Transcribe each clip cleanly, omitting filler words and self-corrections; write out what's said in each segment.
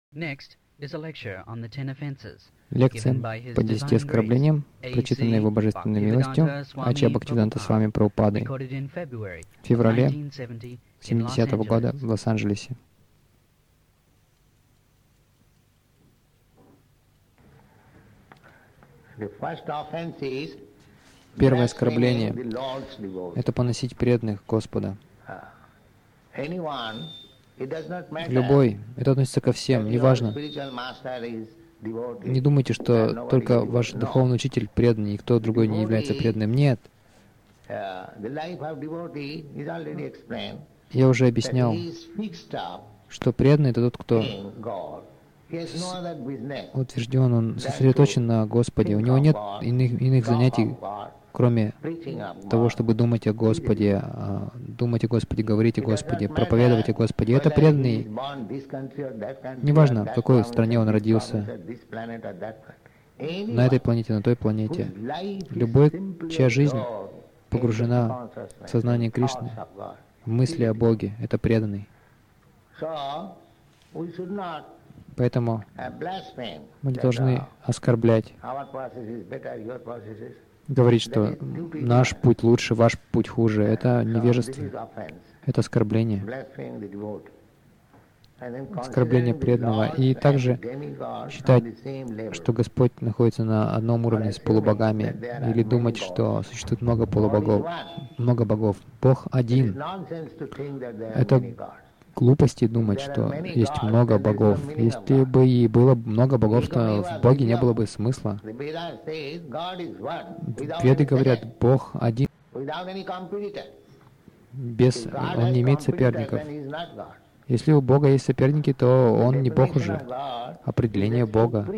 Лекция по 10 оскорблениям, прочитанная его божественной милостью, Ача Бхактивиданта Свами Прабхупадой в феврале 70-го года в Лос-Анджелесе. Первое оскорбление — это поносить преданных Господа. Любой, это относится ко всем, неважно. Не думайте, что только ваш духовный учитель предан, и никто другой не является преданным. Нет. Я уже объяснял, что преданный — это тот, кто утвержден, он сосредоточен на Господе. У него нет иных занятий, кроме того, чтобы думать о Господе, говорить о Господе, проповедовать о Господе. Это преданный. Неважно, в какой стране он родился, на этой планете, на той планете. Любой, чья жизнь погружена в сознание Кришны, в мысли о Боге, это преданный. Поэтому мы не должны оскорблять, говорить, что наш путь лучше, ваш путь хуже. Это невежество, это оскорбление. Оскорбление преданного. И также считать, что Господь находится на одном уровне с полубогами, или думать, что существует много полубогов, много богов. Бог один. Это глупости думать, что есть много богов. Если бы и было много богов, то в Боге не было бы смысла. Веды говорят, Бог один. Он не имеет соперников. Если у Бога есть соперники, то Он не Бог уже. Определение Бога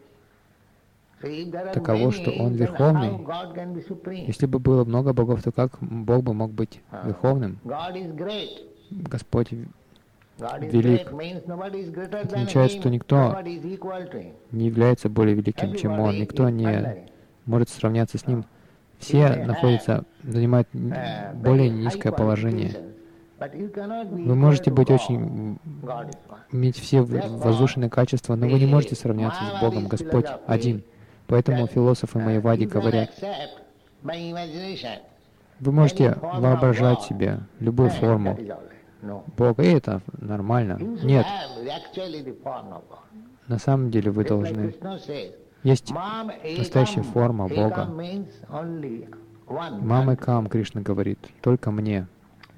таково, что Он верховный. Если бы было много богов, то как Бог бы мог быть верховным? Господь велик. Это означает, что никто не является более великим, чем Он. Никто не может сравняться с Ним. Все занимают более низкое положение. Вы можете иметь все возвышенные качества, но вы не можете сравняться с Богом. Господь один. Поэтому философы майявади говорят, вы можете воображать себе любую форму Бога, и это нормально. Нет. На самом деле вы должны... Есть настоящая форма Бога. Мам Экам, Кришна говорит, только мне.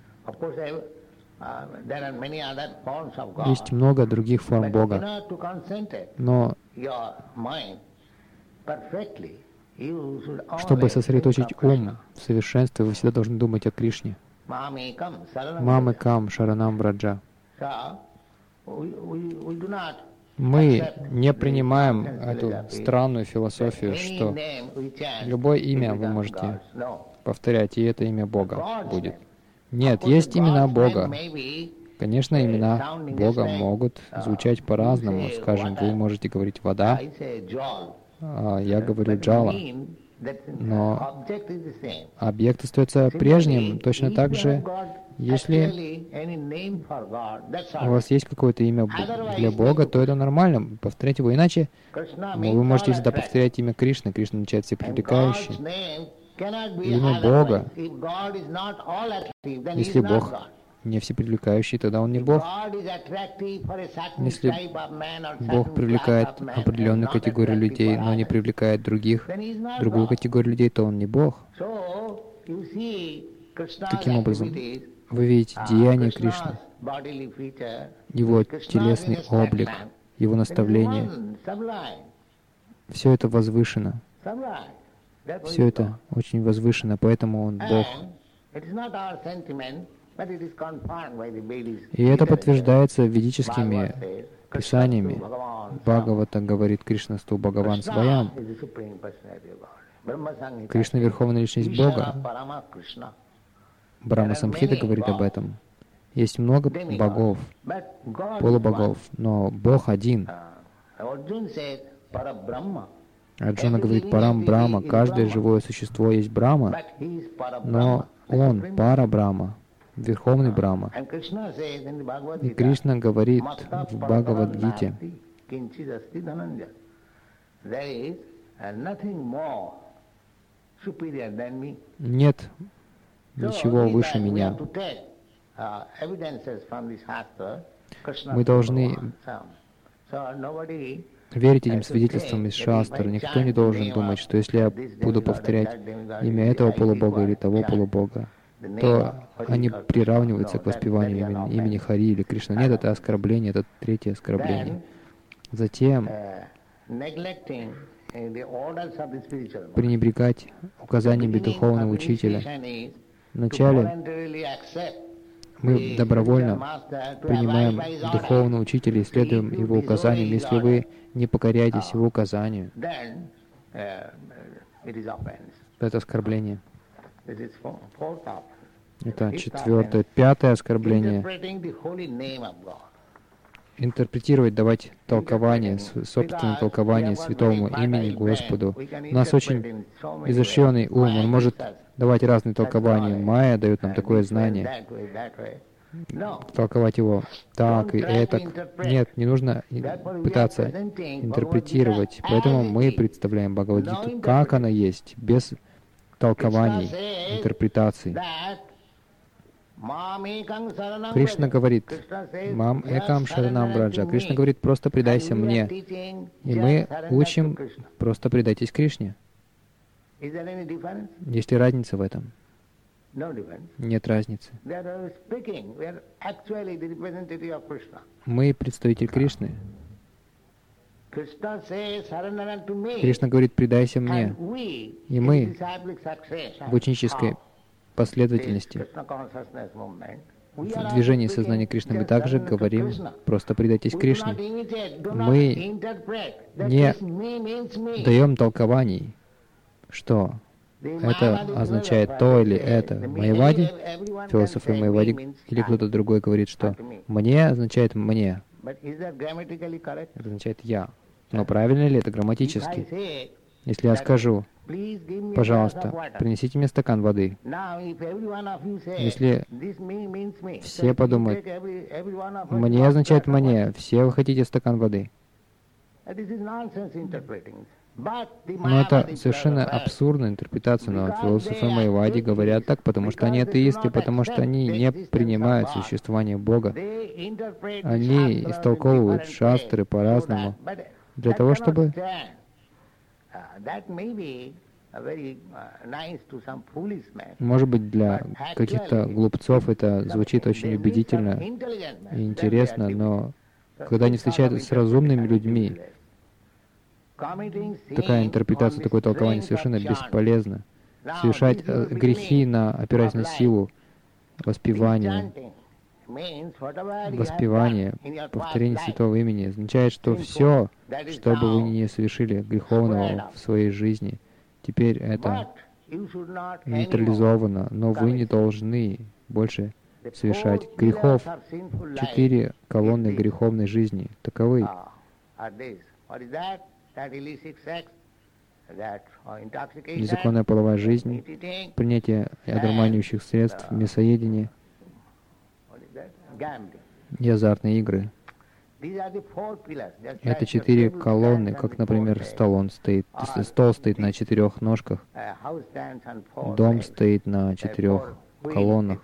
Есть много других форм Бога, но чтобы сосредоточить ум в совершенстве, вы всегда должны думать о Кришне. Мам Экам Шаранам Враджа. Мы не принимаем эту странную философию, что любое имя вы можете повторять, и это имя Бога будет. Нет, есть имена Бога. Конечно, имена Бога могут звучать по-разному. Скажем, вы можете говорить «вода», а я говорю «джала». Но объект остается прежним. Точно так же, если у вас есть какое-то имя для Бога, то это нормально. Повторять его. Иначе вы можете всегда повторять имя Кришны. Кришна означает всепривлекающий. Имя Бога. Если Бог не всепривлекающий, тогда Он не Бог. Если Бог привлекает определенную категорию людей, но не привлекает другую категорию людей, то Он не Бог. Таким образом, вы видите деяния Кришны, Его телесный облик, Его наставление. Все это возвышено. Все это очень возвышено, поэтому Он Бог. И это подтверждается ведическими писаниями. Бхагавата говорит Кришнасту Бхагаван Сваям. Кришна — Верховная Личность Бога. Брахма Самхита говорит об этом. Есть много богов, полубогов, но Бог один. Арджуна говорит Парам Брахма. Каждое живое существо есть Брахма, но Он Пара Брахма. Верховный Брахма. И Кришна говорит в Бхагавад-гите: нет ничего выше меня. Мы должны верить этим свидетельствам из шастр. Никто не должен думать, что если я буду повторять имя этого полубога или того полубога, то они приравниваются к воспеванию имени Хари или Кришны. Нет, это оскорбление, это третье оскорбление. Затем пренебрегать указаниями духовного учителя. Вначале мы добровольно принимаем духовного учителя и следуем его указаниям. Если вы не покоряетесь его указанию, это оскорбление. Это четвертое. Пятое оскорбление. Интерпретировать, давать толкование, собственное толкование святому имени Господу. У нас очень изощренный ум, он может давать разные толкования. Майя дает нам такое знание. Толковать его так и это. Нет, не нужно пытаться интерпретировать. Поэтому мы представляем Бхагавад-гиту, как она есть, без толкований, интерпретаций. Кришна говорит: «Мам экам шаранам браджа». Кришна говорит: «Просто предайся мне». И мы учим: просто предайтесь Кришне. Есть ли разница в этом? Нет разницы. Мы представитель Кришны. Кришна говорит: «Предайся мне». И мы в ученической последовательности, в движении сознания Кришны, мы также говорим: просто предайтесь Кришне. Мы не даем толкований, что это означает то или это. Майявади, философы Майявади, или кто-то другой говорит, что «мне» означает «мне». Это означает «я». Но правильно ли это грамматически? Если я скажу: «Пожалуйста, принесите мне стакан воды», если все подумают: «мне» означает «мне», все вы хотите стакан воды. Но это совершенно абсурдная интерпретация, но философы Майявади говорят так, потому что они атеисты, потому что они не принимают существование Бога. Они истолковывают шастры по-разному, для того, чтобы... Может быть, для каких-то глупцов это звучит очень убедительно и интересно, но когда они встречаются с разумными людьми, такая интерпретация, такое толкование совершенно бесполезно. Совершать грехи, опираясь на силу воспевания, повторение святого имени, означает, что все, что бы вы ни совершили греховного в своей жизни, теперь это нейтрализовано, но вы не должны больше совершать грехов. 4 колонны греховной жизни таковы: незаконная половая жизнь, принятие одурманивающих средств, мясоедение и азартные игры. Это 4 колонны, как, например, стол стоит на 4 ножках, дом стоит на 4 колоннах.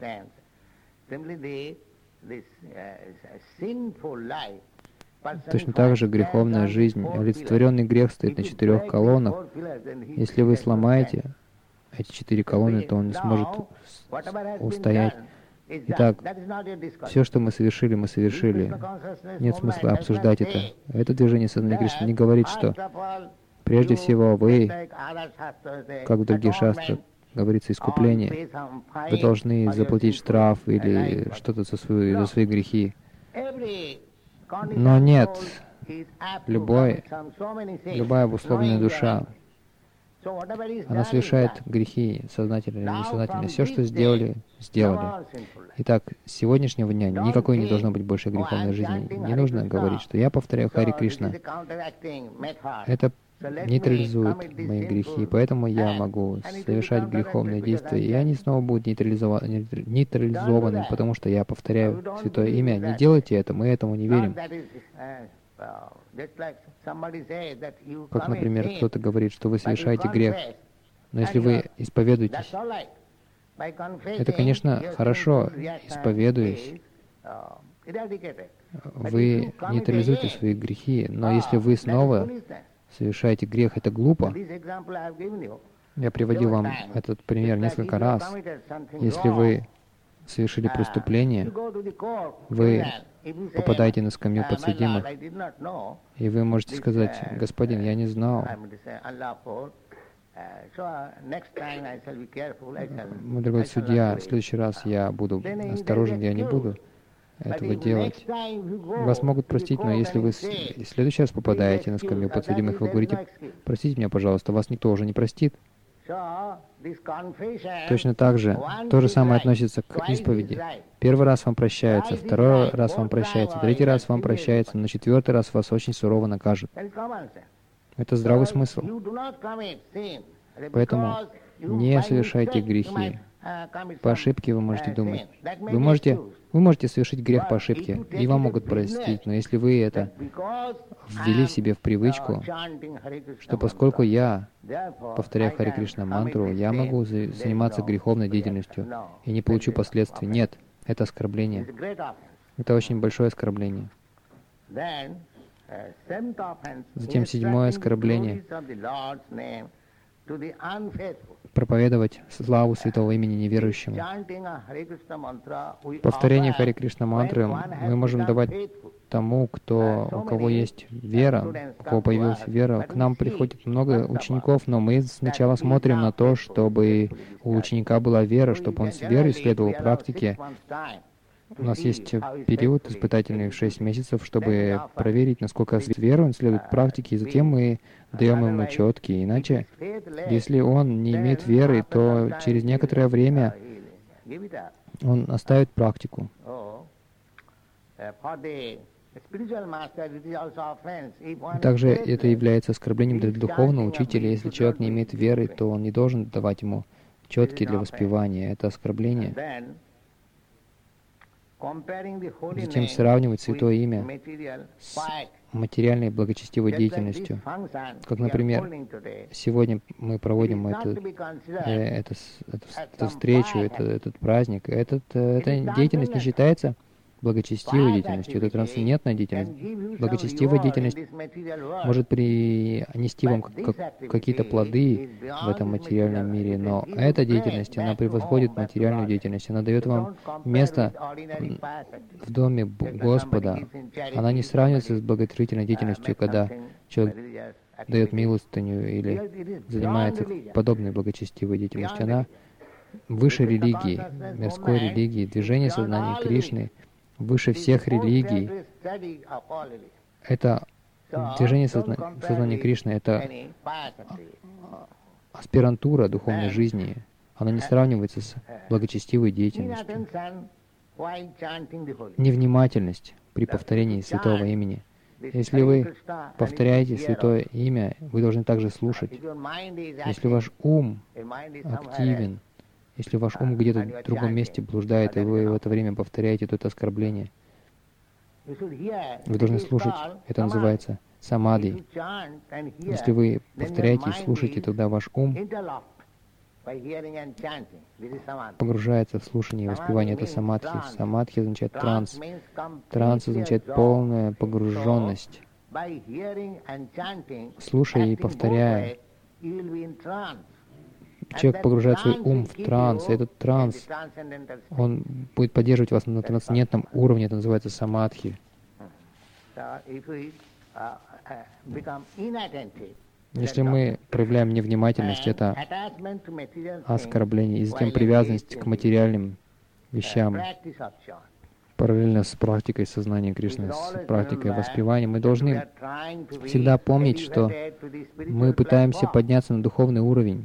Точно так же греховная жизнь, олицетворенный грех стоит на 4 колоннах. Если вы сломаете эти 4 колонны, то он не сможет устоять. Итак, все, что мы совершили, мы совершили. Нет смысла обсуждать это. Это движение сознания Кришны не говорит, что прежде всего вы, как в других шастрах говорится, искупление, вы должны заплатить штраф или что-то за свои грехи. Но нет, любая обусловленная душа, она совершает грехи, сознательно или несознательно. Все, что сделали. Итак, с сегодняшнего дня никакой не должно быть больше греховной жизни. Не нужно говорить, что я повторяю Хари Кришна. Это нейтрализует мои грехи, поэтому я могу совершать греховные действия, и они снова будут нейтрализованы, потому что я повторяю Святое Имя. Не делайте это, мы этому не верим. Как, например, кто-то говорит, что вы совершаете грех, но если вы исповедуетесь, это, конечно, хорошо, исповедуясь, вы нейтрализуете свои грехи, но если вы снова совершаете грех, это глупо. Я приводил вам этот пример несколько раз. Если вы совершили преступление, вы попадаете на скамью подсудимых, и вы можете сказать: «Господин, я не знал». Мой дорогой судья, в следующий раз я буду осторожен, я не буду этого делать. Вас могут простить, но если вы в следующий раз попадаете на скамью подсудимых, вы говорите: «Простите меня, пожалуйста», вас никто уже не простит. Точно так же, то же самое относится к исповеди. Первый раз вам прощается, второй раз вам прощается, третий раз вам прощается, но четвертый раз вас очень сурово накажут. Это здравый смысл. Поэтому не совершайте грехи. По ошибке вы можете думать. Вы можете совершить грех по ошибке, и вам могут простить, но если вы это ввели в себе в привычку, что поскольку я повторяю Харе Кришна мантру, я могу заниматься греховной деятельностью и не получу последствий. Нет, это оскорбление. Это очень большое оскорбление. Затем седьмое оскорбление — проповедовать славу святого имени неверующему. Повторение Харе Кришна мантры мы можем давать тому, у кого есть вера, у кого появилась вера. К нам приходит много учеников, но мы сначала смотрим на то, чтобы у ученика была вера, чтобы он с верой следовал практике. У нас есть период испытательный в 6 месяцев, чтобы проверить, насколько с верой он следует практике, и затем мы даем ему четкие. Иначе, если он не имеет веры, то через некоторое время он оставит практику. Также это является оскорблением для духовного учителя. Если человек не имеет веры, то он не должен давать ему четкие для воспевания. Это оскорбление. Затем сравнивать Святое Имя с материальной благочестивой деятельностью. Как, например, сегодня мы проводим эту встречу, этот праздник. Эта деятельность не считается благочестивой деятельностью, это трансцендентная деятельность. Благочестивая деятельность может принести вам какие-то плоды в этом материальном мире, но эта деятельность, она превосходит материальную деятельность, она дает вам место в доме Господа. Она не сравнивается с благотворительной деятельностью, когда человек дает милостыню или занимается подобной благочестивой деятельностью. Она выше религии, мирской религии, движение сознания Кришны, выше всех религий. Это движение сознания Кришны, это аспирантура духовной жизни. Она не сравнивается с благочестивой деятельностью. Невнимательность при повторении святого имени. Если вы повторяете святое имя, вы должны также слушать. Если ваш ум активен, если ваш ум где-то в другом месте блуждает, и вы в это время повторяете, то это оскорбление. Вы должны слушать. Это называется самадхи. Если вы повторяете и слушаете, тогда ваш ум погружается в слушание и воспевание. Это самадхи. Самадхи означает транс. Транс означает полная погруженность. Слушая и повторяя, человек погружает свой ум в транс, и этот транс, он будет поддерживать вас на трансцендентном уровне, это называется самадхи. Если мы проявляем невнимательность, это оскорбление, и затем привязанность к материальным вещам, параллельно с практикой сознания Кришны, с практикой воспевания, мы должны всегда помнить, что мы пытаемся подняться на духовный уровень.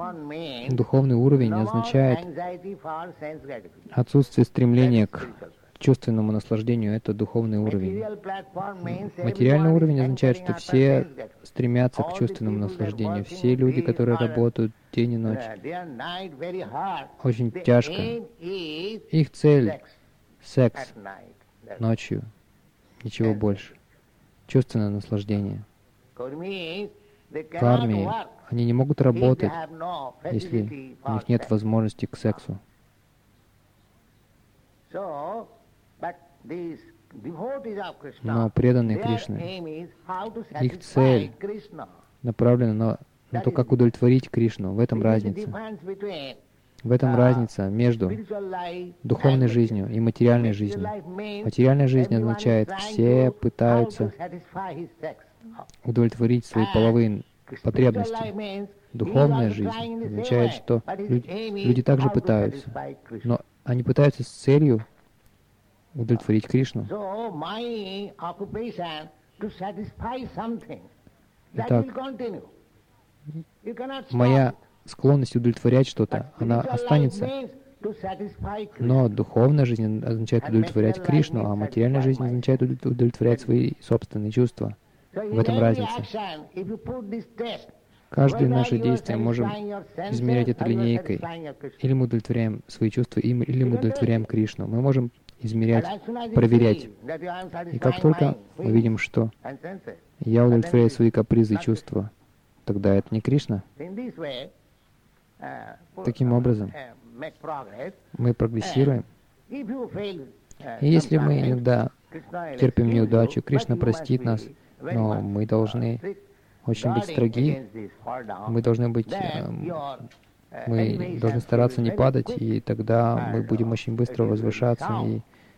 Духовный уровень означает отсутствие стремления к чувственному наслаждению — это духовный уровень. Материальный уровень означает, что все стремятся к чувственному наслаждению. Все люди, которые работают день и ночь, очень тяжко. Их цель — секс ночью, ничего больше. Чувственное наслаждение. Карми, они не могут работать, если у них нет возможности к сексу. Но преданные Кришны, их цель направлена на то, как удовлетворить Кришну. В этом разница. В этом разница между духовной жизнью и материальной жизнью. Материальная жизнь означает, все пытаются удовлетворить свои половые потребности. Духовная жизнь означает, что люди также пытаются, но они пытаются с целью удовлетворить Кришну. Итак, моя склонность удовлетворять что-то, она останется. Но духовная жизнь означает удовлетворять Кришну, а материальная жизнь означает удовлетворять свои собственные чувства. В этом разница. Каждое наше действие можем измерять это линейкой. Или мы удовлетворяем свои чувства, или мы удовлетворяем Кришну. Мы можем измерять, проверять. И как только мы видим, что я удовлетворяю свои капризы и чувства, тогда это не Кришна. Таким образом, мы прогрессируем. И если мы иногда терпим неудачу, Кришна простит нас, но мы должны очень быть строги, мы должны стараться не падать, и тогда мы будем очень быстро возвышаться, и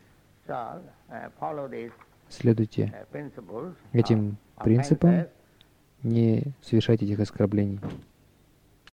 следуйте этим принципам, не совершайте этих оскорблений.